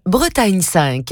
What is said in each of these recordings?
Bretagne 5.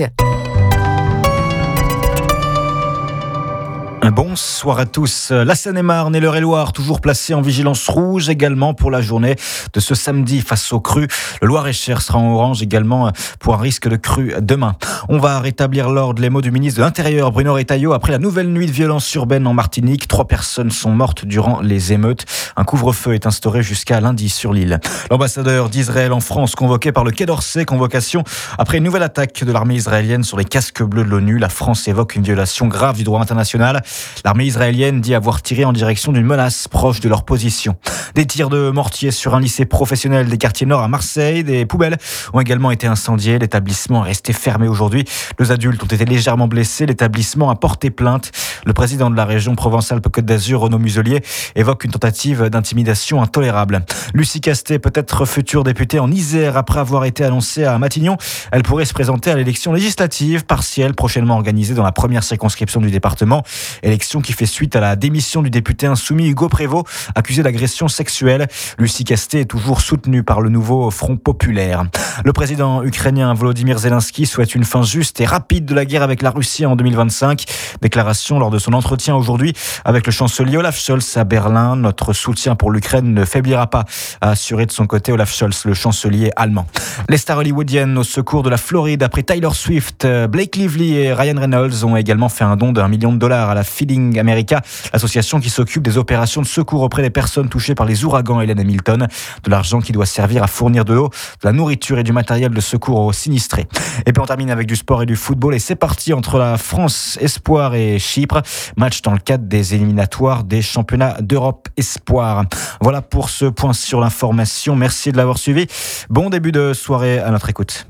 Bonsoir à tous. La Seine-et-Marne et l'Eure-et-Loire toujours placés en vigilance rouge également pour la journée de ce samedi face aux crues. Le Loir-et-Cher sera en orange également pour un risque de crue demain. On va rétablir l'ordre, les mots du ministre de l'Intérieur Bruno Retailleau après la nouvelle nuit de violence urbaine en Martinique. 3 personnes sont mortes durant les émeutes. Un couvre-feu est instauré jusqu'à lundi sur l'île. L'ambassadeur d'Israël en France convoqué par le Quai d'Orsay, convocation après une nouvelle attaque de l'armée israélienne sur les casques bleus de l'ONU. La France évoque une violation grave du droit international. L'armée israélienne dit avoir tiré en direction d'une menace proche de leur position. Des tirs de mortier sur un lycée professionnel des quartiers nord à Marseille. Des poubelles ont également été incendiées. L'établissement est resté fermé aujourd'hui. 2 adultes ont été légèrement blessés. L'établissement a porté plainte. Le président de la région Provence-Alpes-Côte d'Azur, Renaud Muselier, évoque une tentative d'intimidation intolérable. Lucie Castet, peut-être future députée en Isère après avoir été annoncée à Matignon. Elle pourrait se présenter à l'élection législative partielle prochainement organisée dans la première circonscription du département. Élection qui fait suite à la démission du député insoumis Hugo Prévost, accusé d'agression sexuelle. Lucie Castet est toujours soutenue par le nouveau Front populaire. Le président ukrainien Volodymyr Zelensky souhaite une fin juste et rapide de la guerre avec la Russie en 2025. Déclaration lors de son entretien aujourd'hui avec le chancelier Olaf Scholz à Berlin. Notre soutien pour l'Ukraine ne faiblira pas, a assuré de son côté Olaf Scholz, le chancelier allemand. Les stars hollywoodiennes au secours de la Floride après Taylor Swift, Blake Lively et Ryan Reynolds ont également fait un don d'$1 million à la Feeding America, l'association qui s'occupe des opérations de secours auprès des personnes touchées par les ouragans Helen et Milton. De l'argent qui doit servir à fournir de l'eau, de la nourriture et du matériel de secours aux sinistrés. Et puis on termine avec du sport et du football et c'est parti entre la France Espoir et Chypre. Match dans le cadre des éliminatoires des championnats d'Europe Espoir. Voilà pour ce point sur l'information. Merci de l'avoir suivi. Bon début de soirée à notre écoute.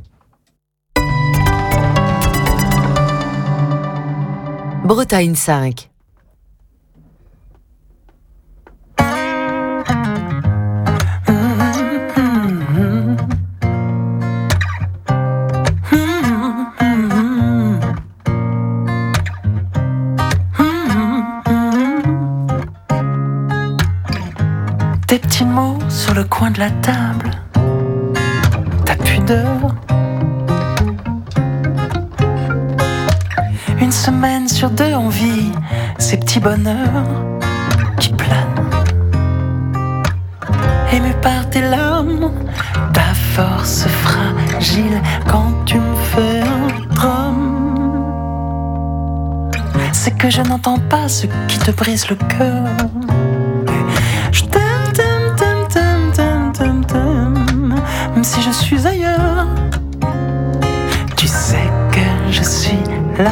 Bretagne 5. Des petits mots sur le coin de la table, ta pudeur. Une semaine sur 2 on vit ces petits bonheurs qui planent. Ému par tes larmes, ta force fragile quand tu me fais un drame. C'est que je n'entends pas ce qui te brise le cœur. Je t'aime, même si je suis ailleurs. Tu sais que je suis là.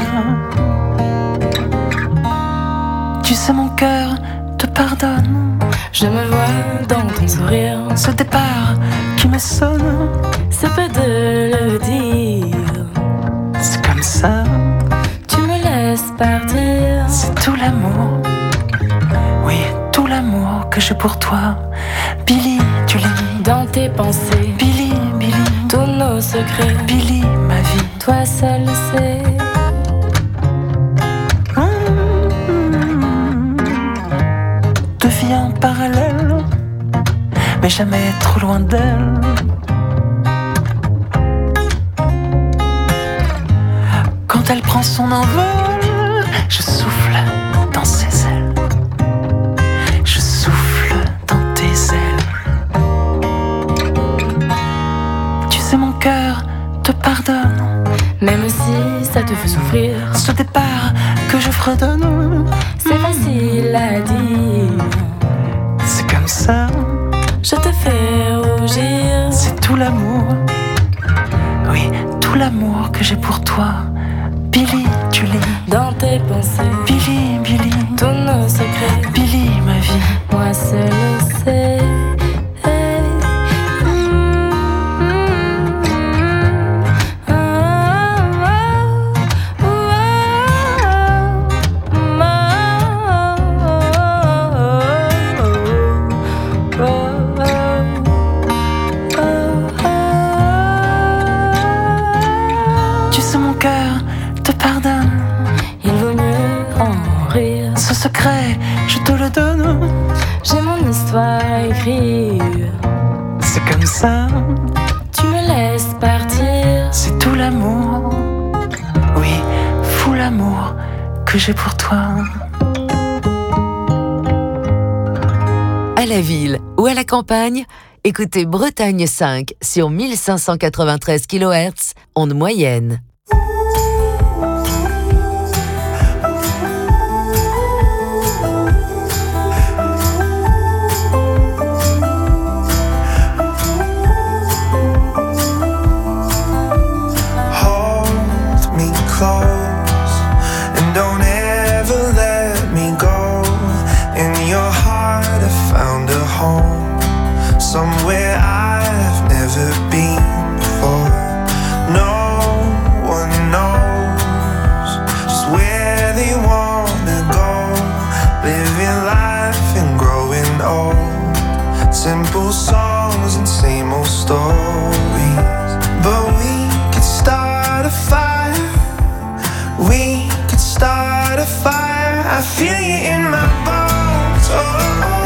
Tu sais mon cœur te pardonne. Je me vois dans ton sourire, Ce départ qui me sonne, c'est peu de le dire. c'est comme ça, Tu me laisses partir. c'est tout l'amour. Oui, tout l'amour que j'ai pour toi. Billy, tu lis. Dans tes pensées, Billy, Billy, tous nos secrets, Billy, ma vie. toi seul sais. Deux vies en parallèle, mais jamais trop loin d'elle. Quand elle prend son envol, je souffle dans ses ailes. Je souffle dans tes ailes. Tu sais mon cœur te pardonne. Même si ça te fait souffrir, Ce départ que je fredonne, c'est facile à dire. c'est comme ça, Je te fais rougir. c'est tout l'amour. Oui, tout l'amour que j'ai pour toi. Billy, tu lis. Dans tes pensées, Billy, Billy, tous nos secrets, Billy, ma vie. moi seul sais. Tu sais mon cœur te pardonne. Il vaut mieux en rire. Ce secret, je te le donne. J'ai mon histoire à écrire. C'est comme ça, Tu me laisses partir. c'est tout l'amour. que j'ai pour toi. À la ville ou à la campagne, écoutez Bretagne 5 sur 1593 kHz, onde moyenne. Somewhere I've never been before. No one knows just where they wanna go. Living life and growing old. Simple songs and same old stories. But we could start a fire. We could start a fire. I feel you in my bones. Oh, oh.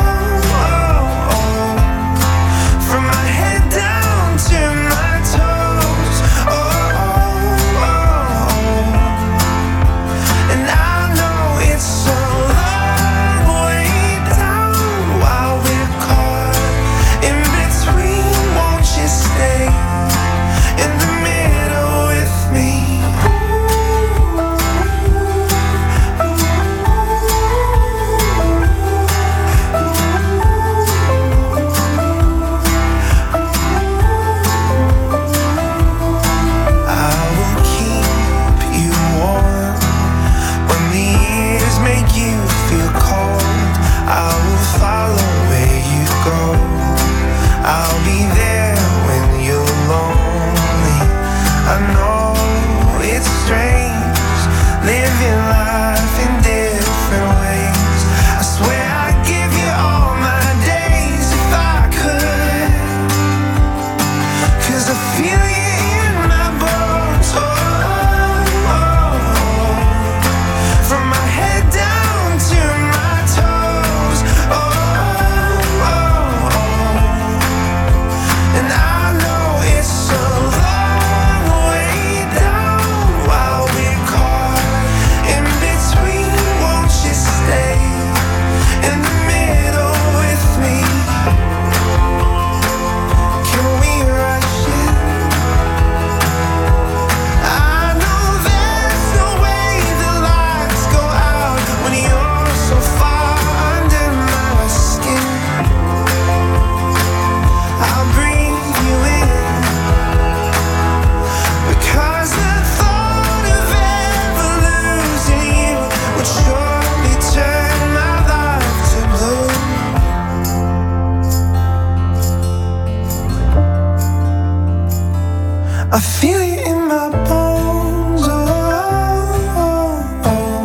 I feel you in my bones, oh, oh,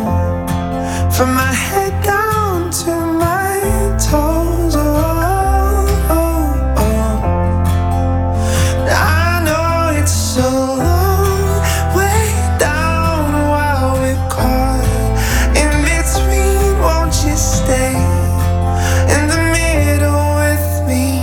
oh. From my head down to my toes, oh, oh, oh. I know it's a long way down while we're caught in between. Won't you stay in the middle with me?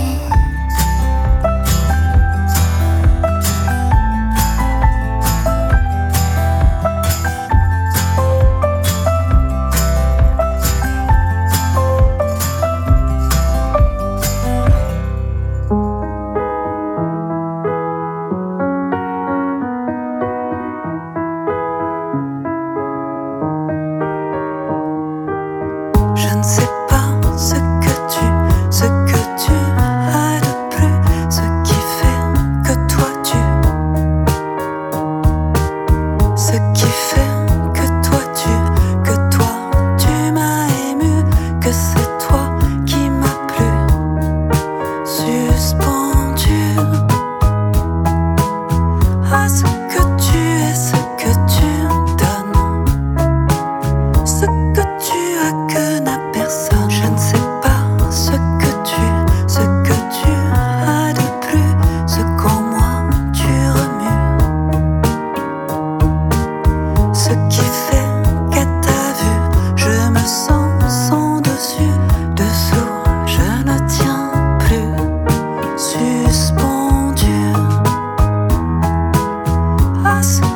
Us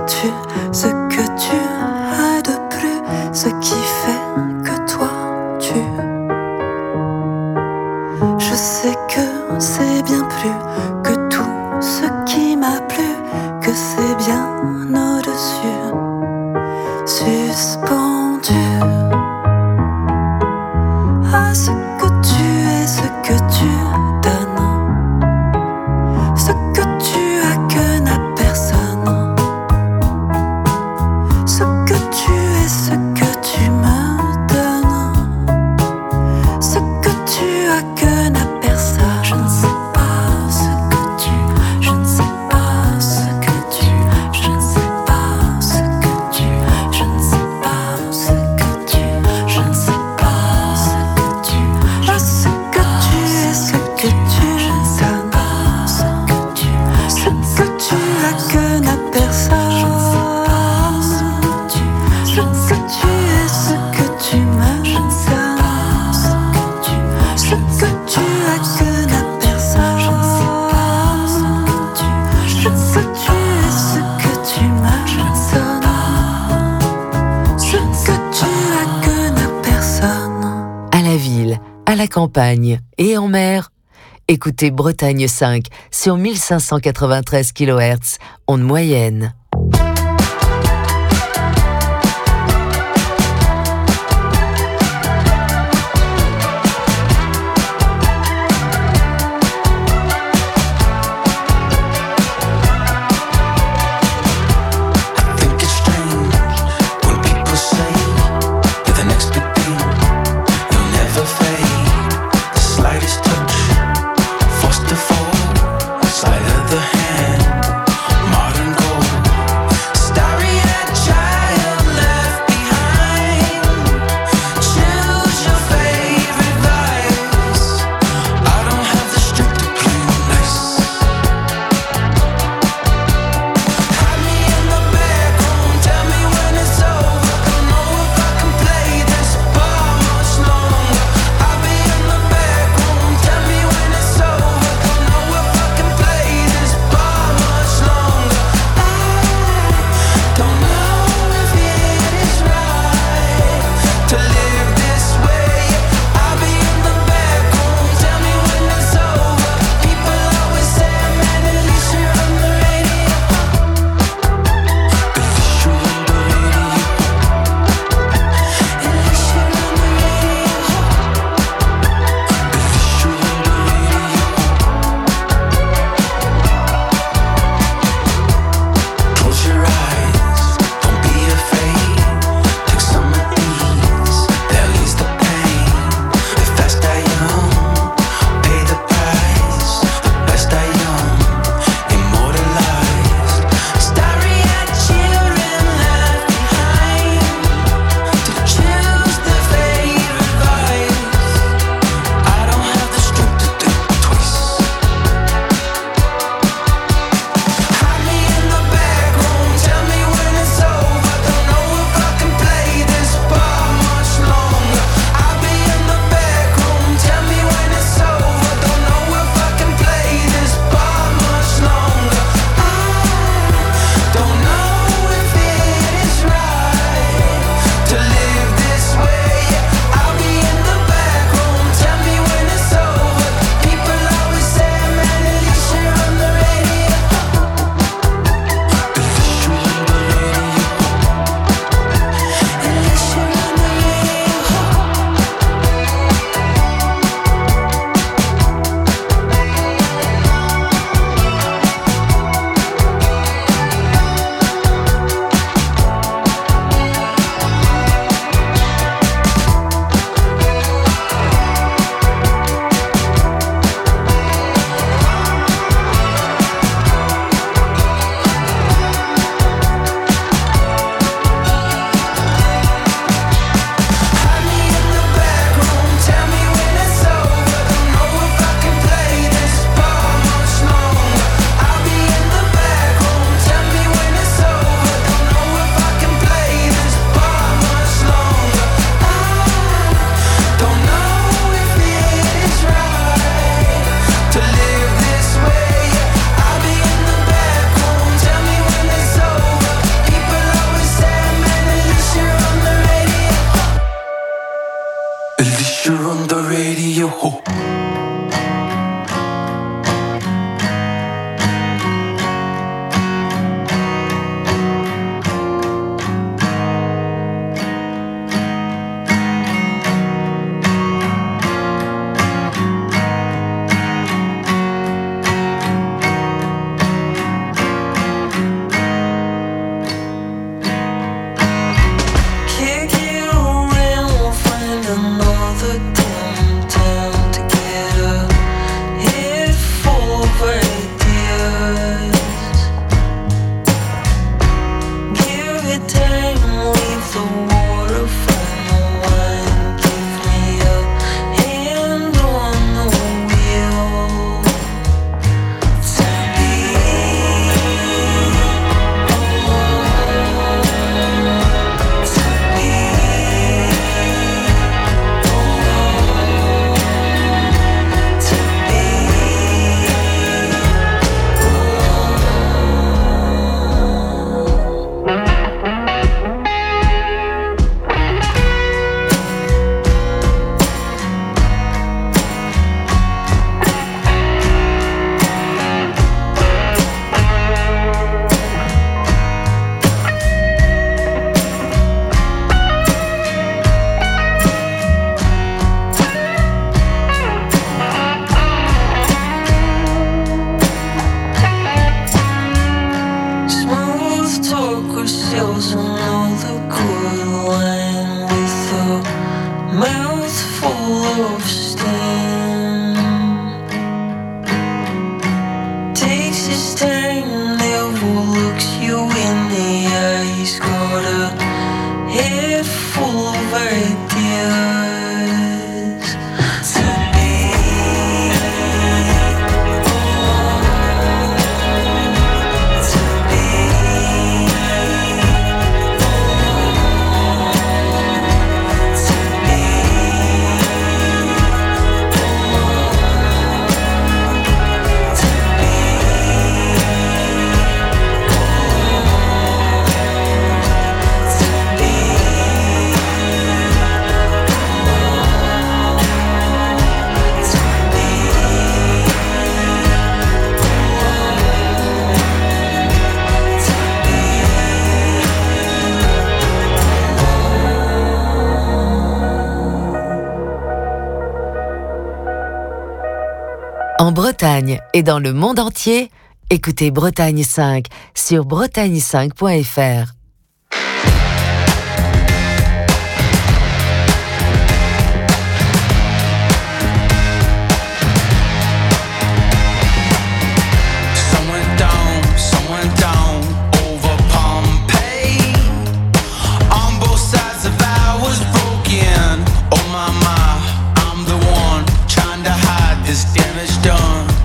que tu as de plus, ce qui fait que toi tu. Je sais que c'est bien plus que tout ce qui m'a plu, que c'est bien au-dessus, suspendu à ce que tu es, ce que tu donnes, ce que tu as que n'a personne, ce que tu es, ce que tu me donnes, ce que tu as que n'a personne. Je ne sais pas ce que tu, je ne sais pas ce que tu, je ne sais pas ce que tu, je ne sais pas ce que tu, je ne sais pas ce que tu, ce que tu es, ce que tu donnes, ce que tu as que n'a personne. Ce que tu es, ce que tu me donnes, ce que tu as que n'a personne. Ce que tu es, ce que tu me donnes, ce que tu as que n'a personne. À la ville, à la campagne et en mer, écoutez Bretagne 5 sur 1593 kHz, onde moyenne. I think it's strange when people say you're the next big thing, you'll never fade. The slightest touch, forced to fall, sleight of the hand, modern gold. En Bretagne et dans le monde entier, écoutez Bretagne 5 sur bretagne5.fr.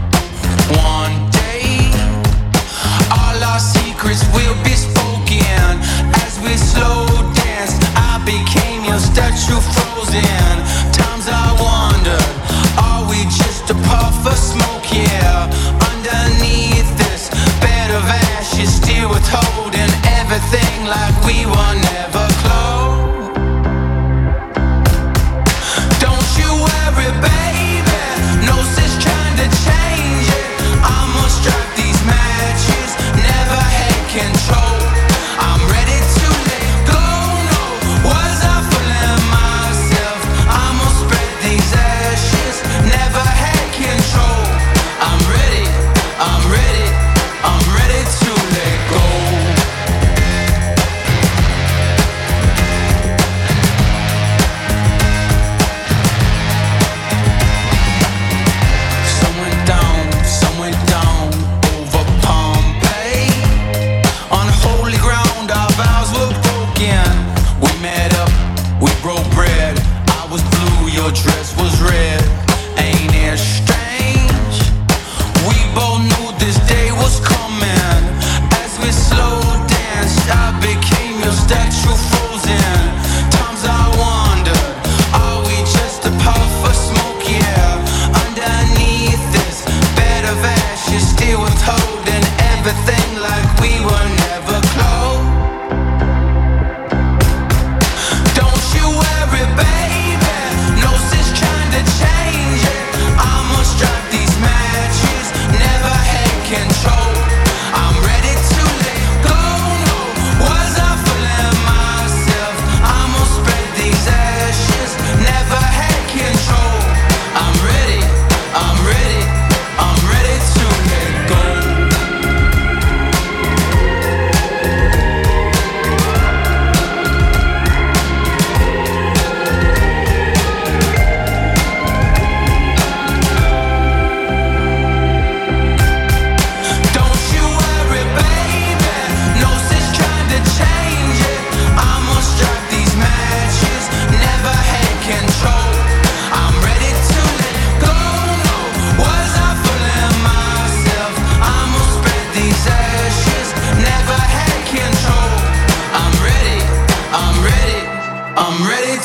Will be spoken.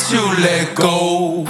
to let go.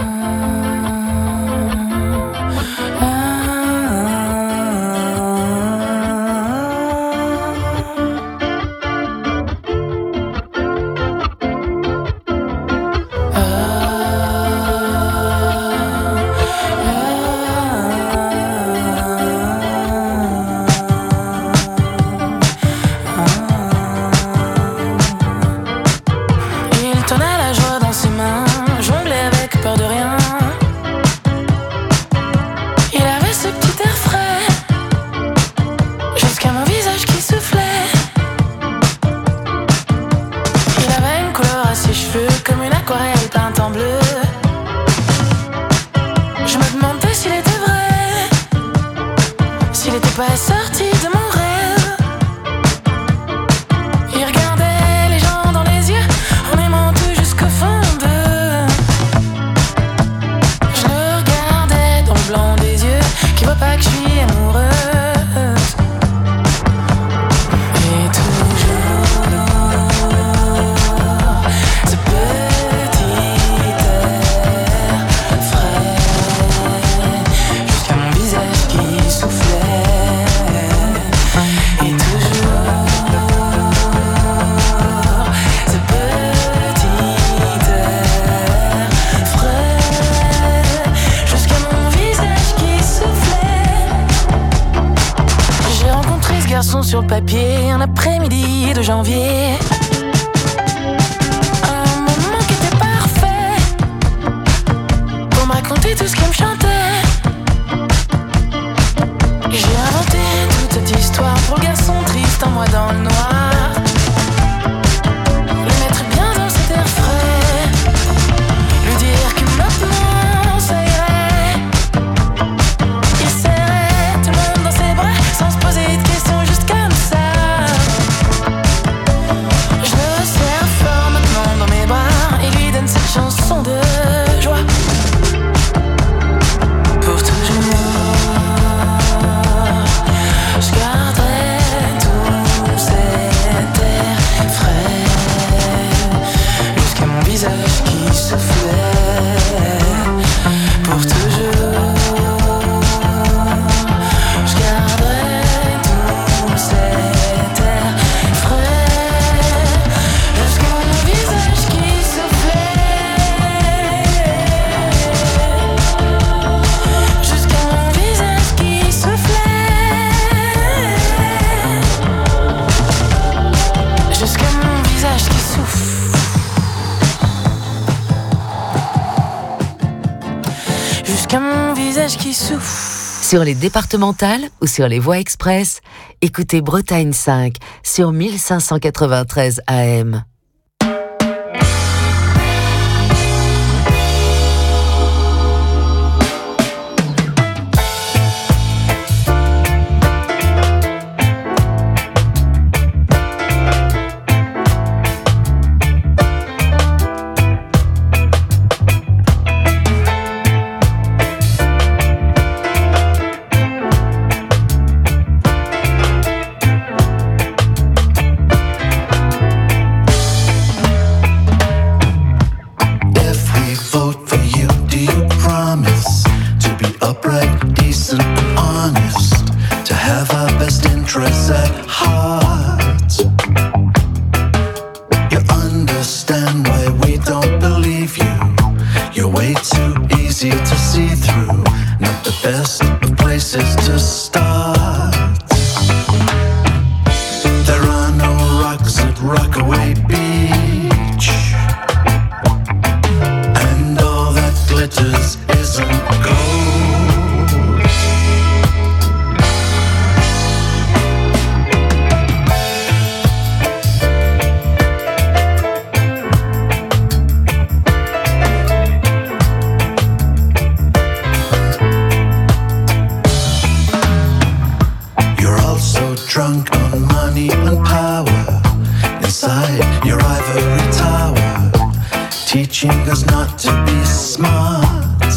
Sur le papier, un après-midi de janvier. Un moment qui était parfait pour me raconter tout ce qu'il me chantait. J'ai inventé toute cette histoire pour le garçon triste en moi dans le noir. Le mettre bien dans cet air frais, lui dire que maintenant ça irait. Il serrait tout le monde dans ses bras sans se poser de questions. Chanson de joie pour toujours. Je garderai tout cet air frais jusqu'à mon visage qui soufflait pour toujours. Je garderai tout cet air frais jusqu'à mon visage qui soufflait. Mon visage qui souffle. Sur les départementales ou sur les voies express, écoutez Bretagne 5 sur 1593 AM. teaching us not to be smart,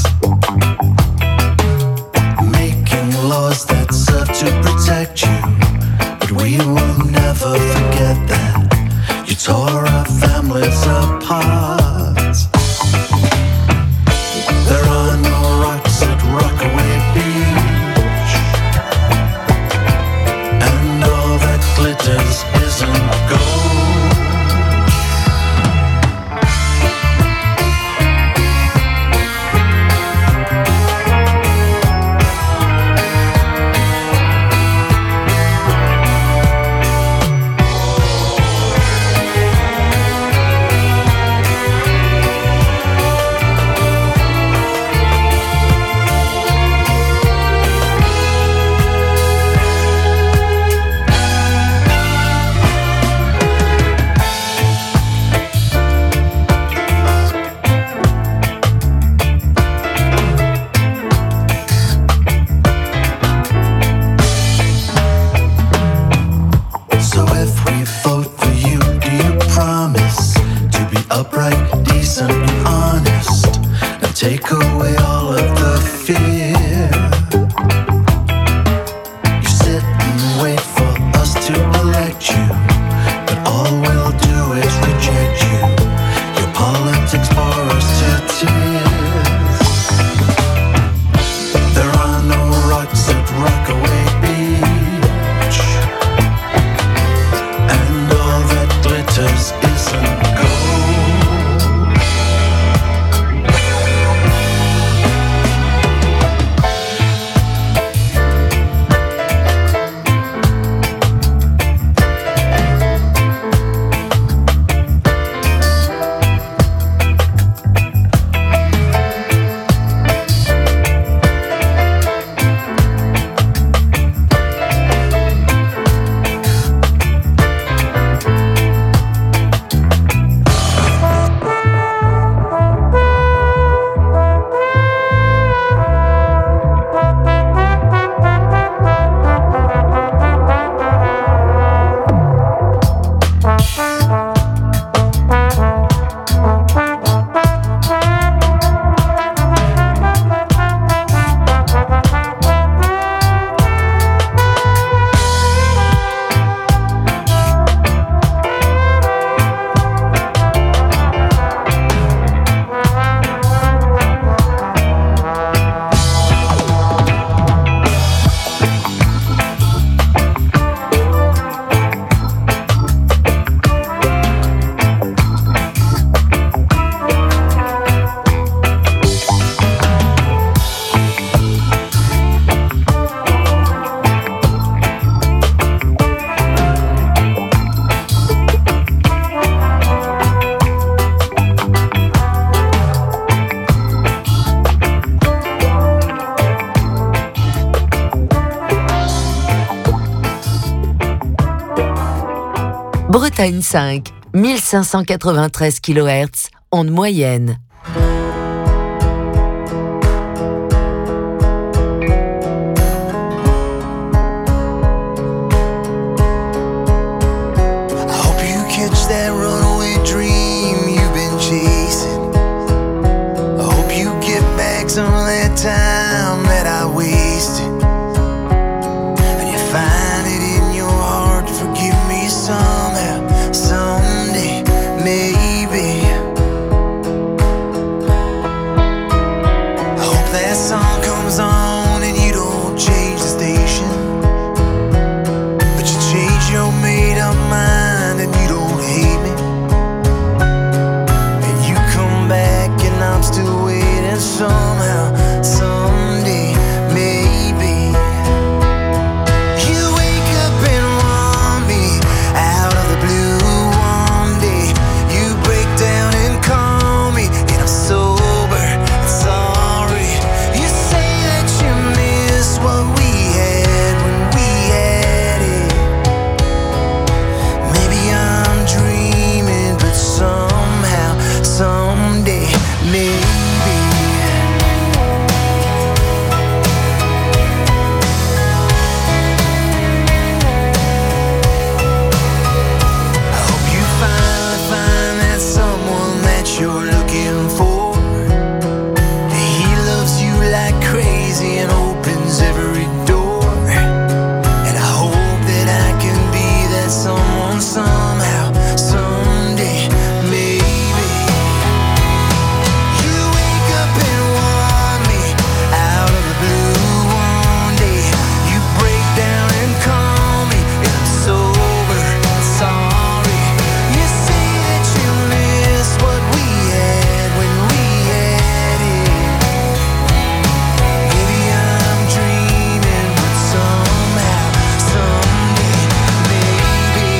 making laws that serve to protect you. But we will never forget that you tore our families apart. take away all of the fear. You sit and wait for us to elect you, but all we'll do is reject you. Your politics bore us to tears. There are no rocks at Rockaway Beach, and all that glitters isn't gold. Bretagne 5, 1593 kHz, onde moyenne. Some of that time that I wasted, and you find it in your heart to forgive me somehow, someday, maybe. I hope that song comes on and you don't change the station, but you change your made up mind and you don't hate me, and you come back and I'm still waiting. Somehow, someday, maybe you wake up and want me out of the blue one day. You break down and call me, and I'm sober and sorry. You say that you miss what we had when we had it. Maybe I'm dreaming, but somehow, someday, maybe. You're looking for. He loves you like crazy and opens every door. And I hope that I can be that someone somehow, someday, maybe. You wake up and want me out of the blue one day. You break down and call me, and I'm sober, sorry. You say that you miss what we when we had it. Maybe I'm dreaming, but somehow, someday, maybe.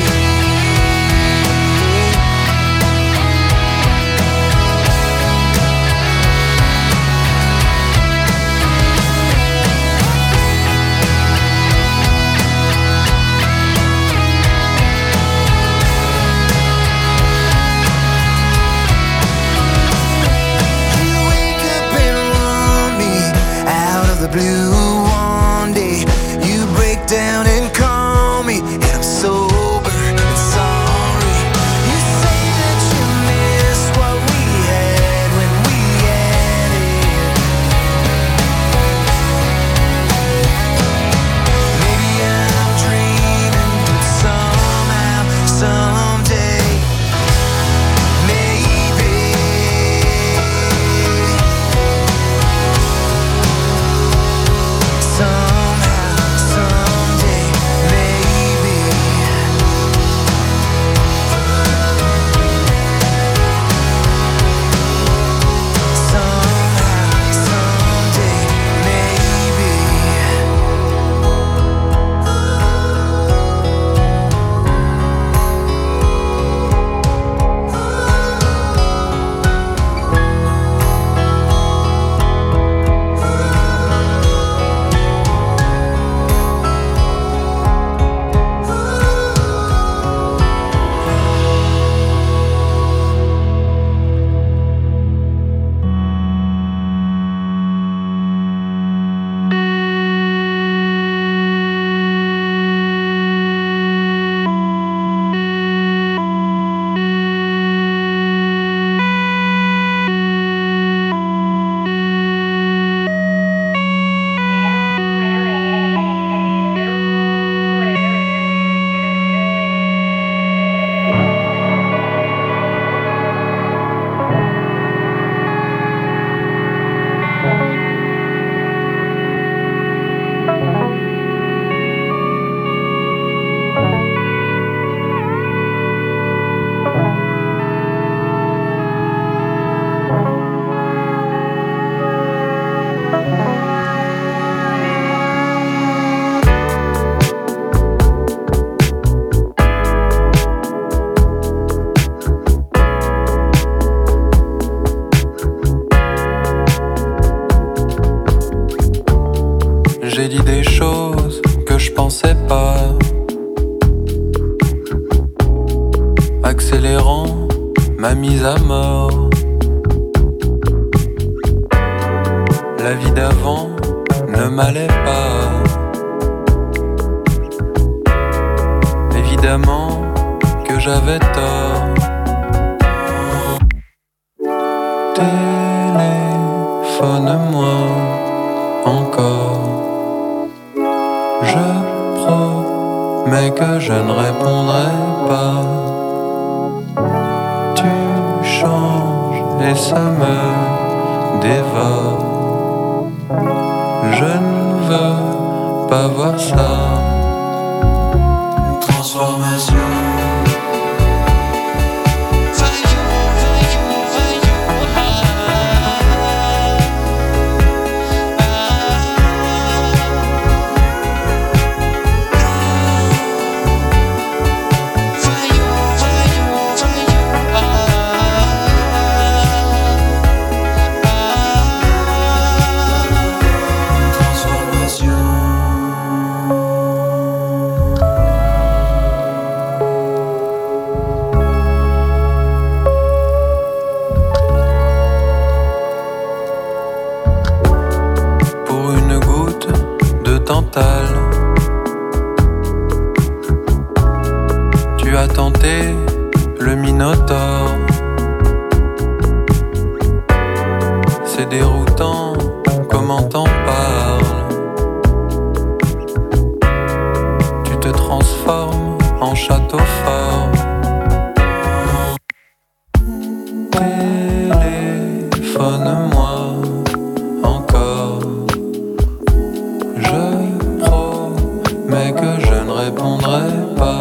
The blue one day, you break down and call me, and I'm sober and sorry. You say that you miss what we had when we had it. scélérant ma mise à mort. La vie d'avant ne m'allait pas. Évidemment que j'avais tort. Téléphone-moi encore. Je promets que je ne répondrai pas. Tu changes et ça me dévore. Je ne veux pas voir ça. Une transformation. Tu as tenté le Minotaure. C'est déroutant, comment t'en parles. Tu te transformes en château fort. Téléphone-moi encore. Je promets que je ne répondrai pas.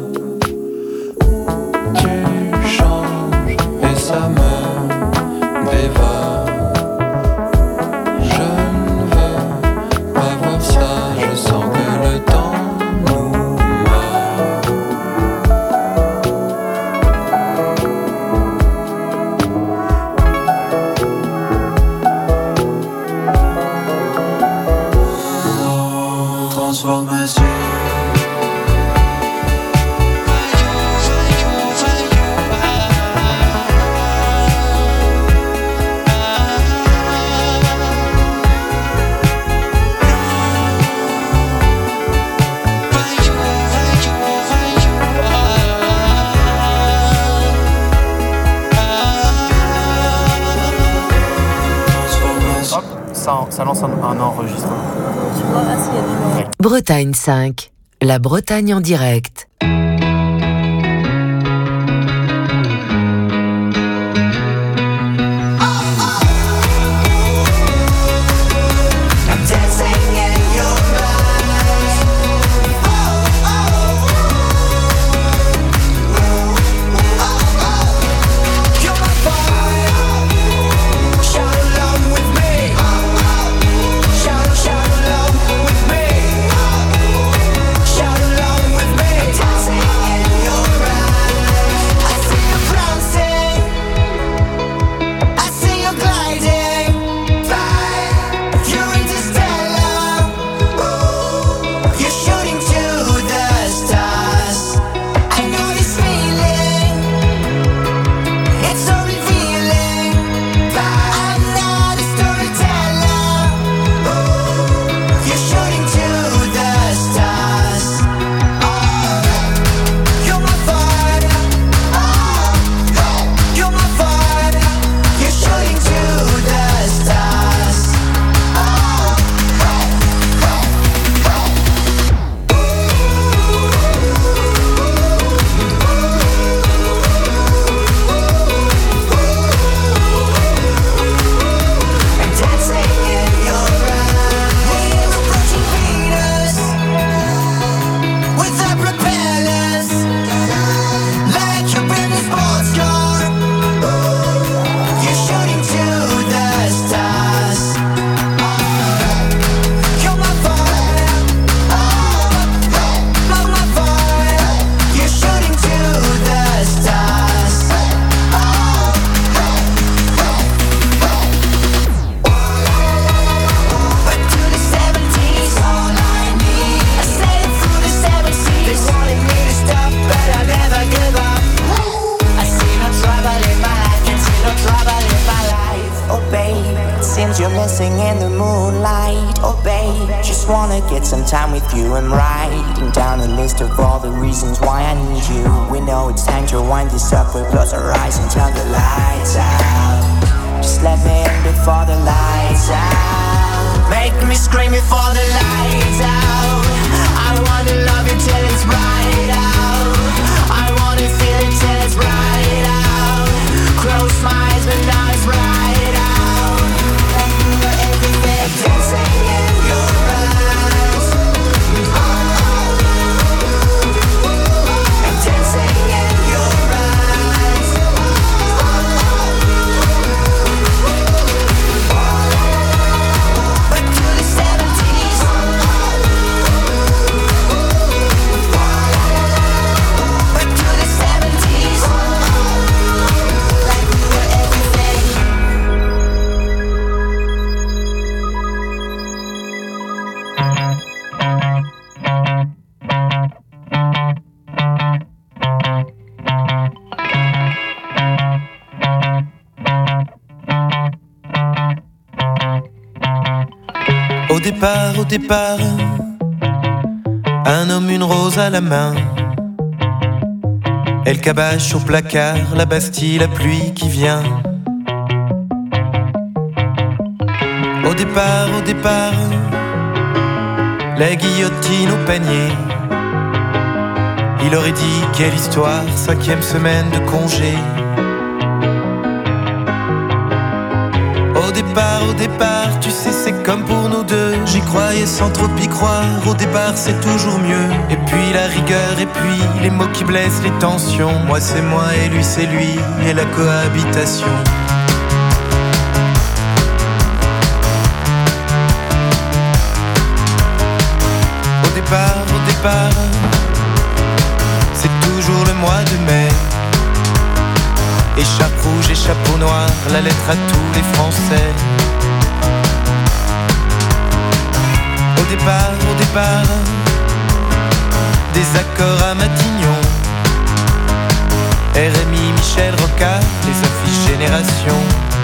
Tu changes et ça me dévore. Je ne veux pas voir ça. Je sens que le temps nous mord. Transformation. Ça lance un enregistrement. Bretagne 5, la Bretagne en direct. Shout along with me. times you're missing in the moonlight. Oh babe, just wanna get some time with you. I'm writing down a list of all the reasons why I need you. We know it's time to wind this up, we'll close our eyes and turn the lights out. Just let me in before the lights out. Make me scream before the lights out. I wanna love you till it's right out. I wanna feel it till it's right out. Close my eyes but now it's right out. Everything dancing in your eyes. I'm dancing in your eyes. Back to the 70s. Back to the 70s. Like we were everything. Au départ, un homme, une rose à la main. Elle cabache au placard, la Bastille, la pluie qui vient. Au départ, la guillotine au panier. Il aurait dit quelle histoire, 5e semaine de congé. Au départ, tu sais c'est comme pour nous deux. J'y croyais sans trop y croire, au départ c'est toujours mieux. Et puis la rigueur, et puis les mots qui blessent, les tensions. Moi c'est moi et lui c'est lui, et la cohabitation. Au départ, c'est toujours le mois de mai. Écharpe rouge et chapeau noir, la lettre à tous les Français. Au départ, des accords à Matignon. RMI, Michel Rocard, les affiches Génération.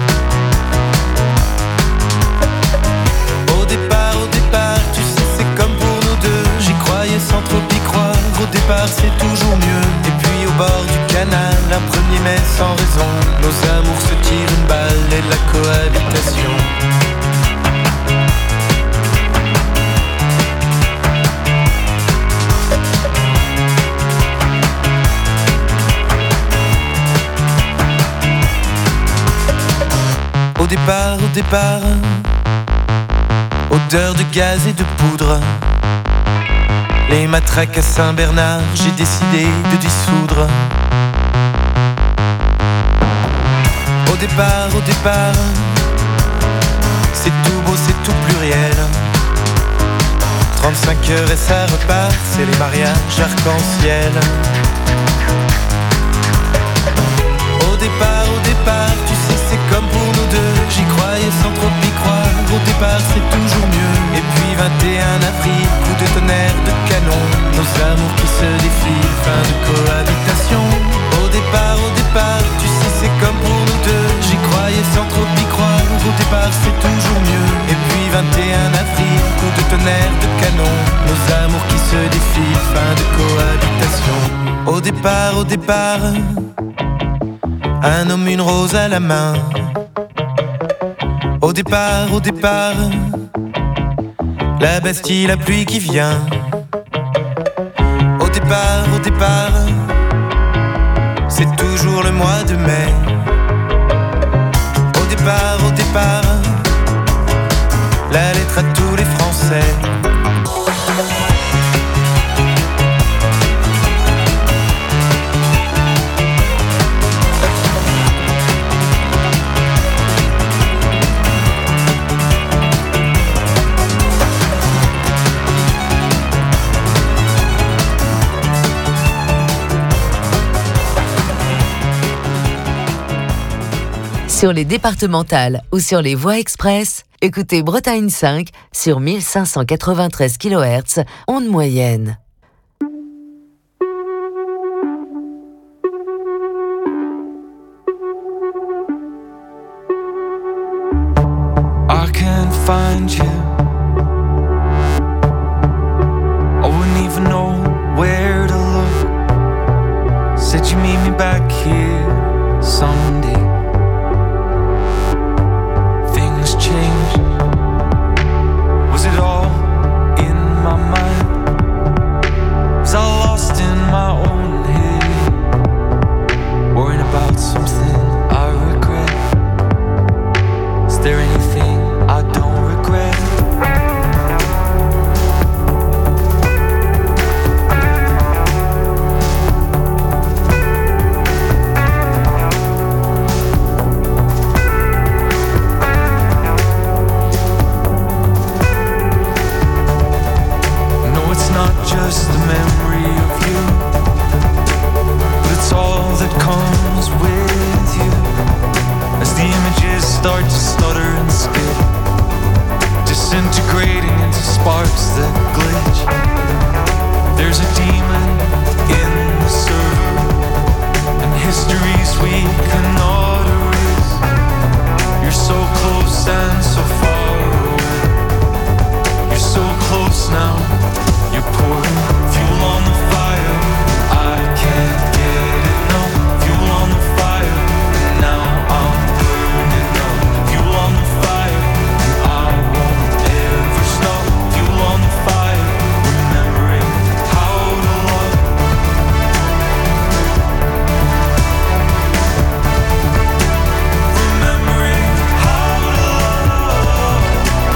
Au départ, tu sais c'est comme pour nous deux. J'y croyais sans trop y croire, au départ c'est toujours mieux. Et puis au bord du canal, un 1er mai sans raison. Nos amours se tirent une balle et la cohabitation. Au départ, odeur de gaz et de poudre. Les matraques à Saint-Bernard, j'ai décidé de dissoudre. Au départ, c'est tout beau, c'est tout pluriel. 35 heures et ça repart, c'est les mariages arc-en-ciel. Au départ, tu sais c'est comme pour nous deux. J'y croyais sans trop y croire, au départ c'est toujours mieux. Et puis 21 avril, coup de tonnerre, de canon. Nos amours qui se défilent, fin de cohabitation. Au départ, tu sais c'est comme pour nous deux. J'y croyais sans trop y croire, au départ c'est toujours mieux. Et puis 21 avril, coup de tonnerre, de canon. Nos amours qui se défilent, fin de cohabitation. Au départ, un homme, une rose à la main. Au départ, la Bastille, la pluie qui vient. Au départ, c'est toujours le mois de mai. Au départ, la lettre à tous les Français. Sur les départementales ou sur les voies express, écoutez Bretagne 5 sur 1593 kHz, onde moyenne. I couldn't find you. I wouldn't even know where to look. Said you meet me back here someday. Things changed. Was it all in my mind? Was I lost in my own head, worrying about something I regret? Is there anything I don't regret? Just the memory of you, but it's all that comes with you. As the images start to stutter and skip, disintegrating into sparks that glitch. There's a demon in the server, and histories we cannot erase. You're so close and so far away. You're so close now. You're pouring fuel on the fire. I can't get enough. Fuel on the fire. And now I'm burning up. Fuel on the fire. And I won't ever stop. Fuel on the fire. Remembering how to love. Remembering how to love.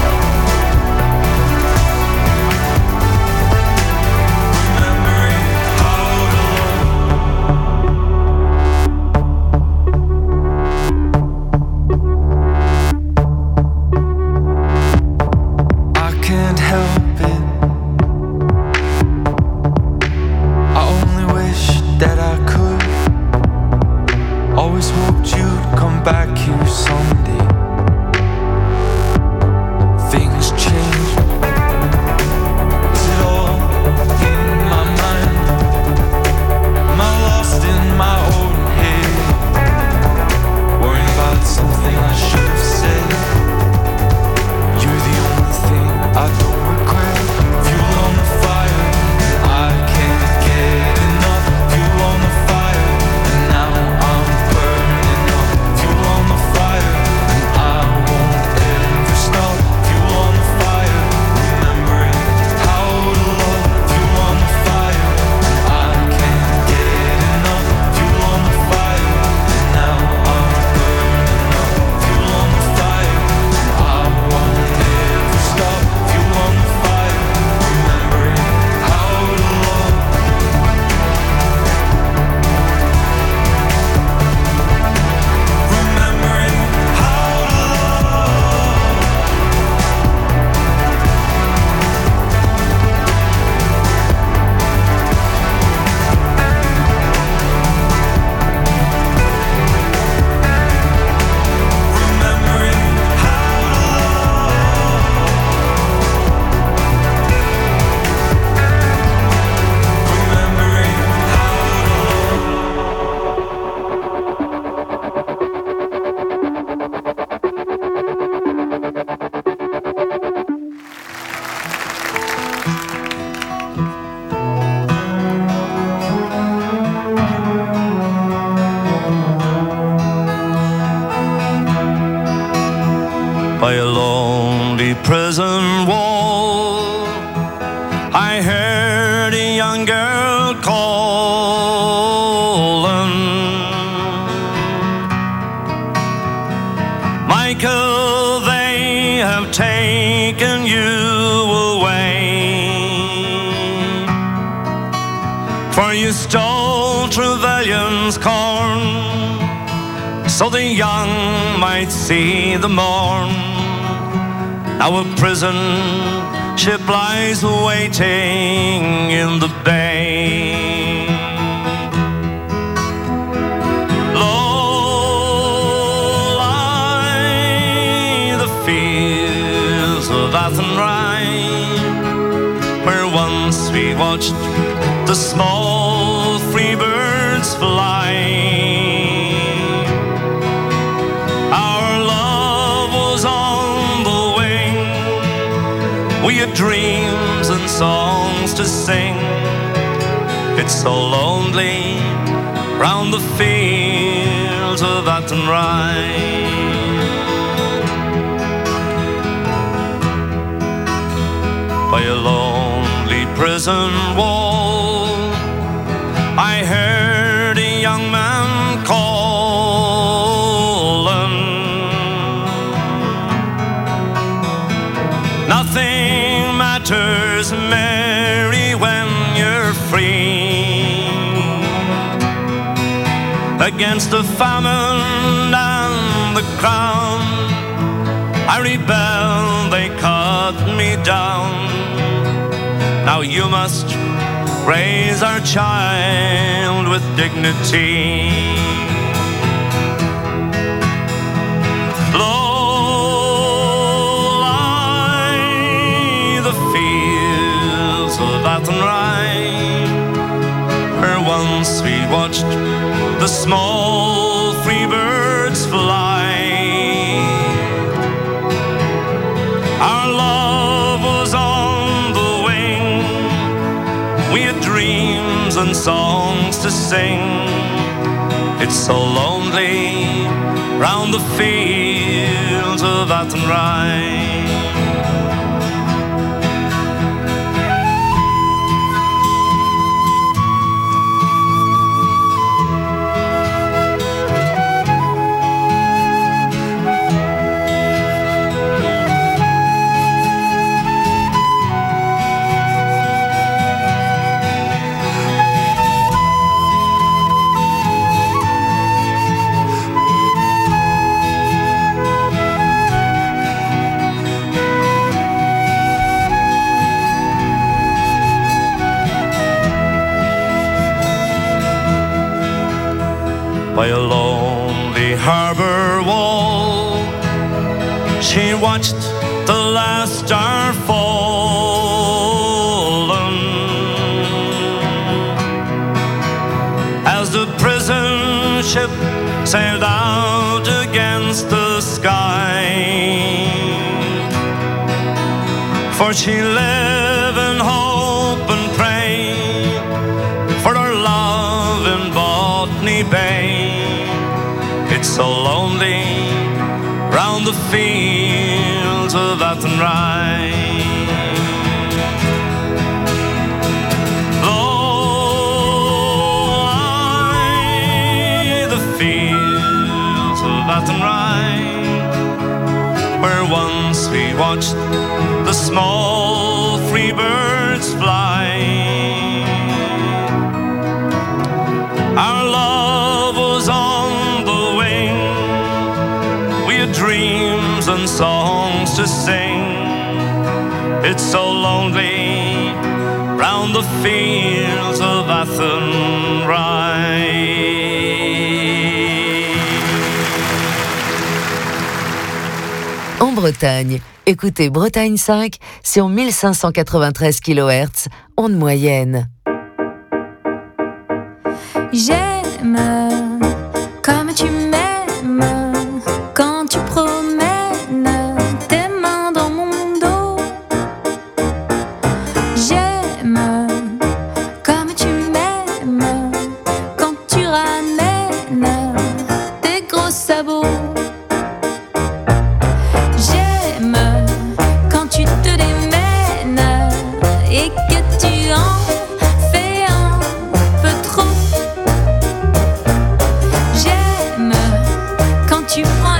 By a lonely prison wall, I heard a young girl calling. Michael, they have taken you away, for you stole Trevelyan's corn, so the young might see the morn. Now a prison ship lies waiting in the bay. Low lie the fields of Athenry, where once we watched the small free birds fly. Our love was on the way, had dreams and songs to sing. It's so lonely round the fields of Athenry. By a lonely prison wall, I heard a young man calling. Nothing matters, Mary, when you're free. Against the famine and the crown, I rebelled, they cut me down. Now you must raise our child with dignity. Low lie the fields of Athenry, where once we watched the small free birds fly. Our love was on the wing, we had dreams and songs to sing. It's so lonely round the fields of Athenry. By a lonely harbor wall, she watched the last star fallen. As the prison ship sailed out against the sky, for she lived in hope and pray for her love in Botany Bay. It's so lonely round the fields of Athenry. Low lie the fields of Athenry, where once we watched the small free birds fly. Our love was on the wing, we had dreams and songs to sing. It's so lonely round the fields of Athenry. En Bretagne, écoutez Bretagne 5 sur 1593 kHz, onde moyenne. J'aime comme tu m'aimes quand tu promènes tes mains dans mon dos. J'aime comme tu m'aimes quand tu ramènes tes gros sabots. J'aime quand tu te démènes et que tu en fais un peu trop. J'aime quand tu prends